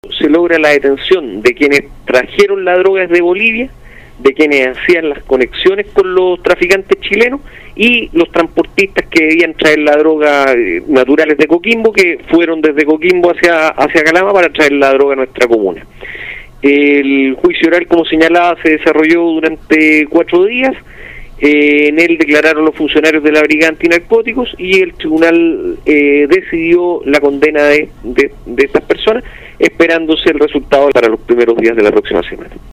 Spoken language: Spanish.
Se logra la detención de quienes trajeron la droga desde Bolivia, de quienes hacían las conexiones con los traficantes chilenos y los transportistas que debían traer la droga naturales de Coquimbo, que fueron desde Coquimbo hacia Calama para traer la droga a nuestra comuna. El juicio oral, como señalaba, se desarrolló durante 4 días. En él declararon los funcionarios de la Brigada Antinarcóticos y el tribunal decidió la condena de estas personas, esperándose el resultado para los primeros días de la próxima semana.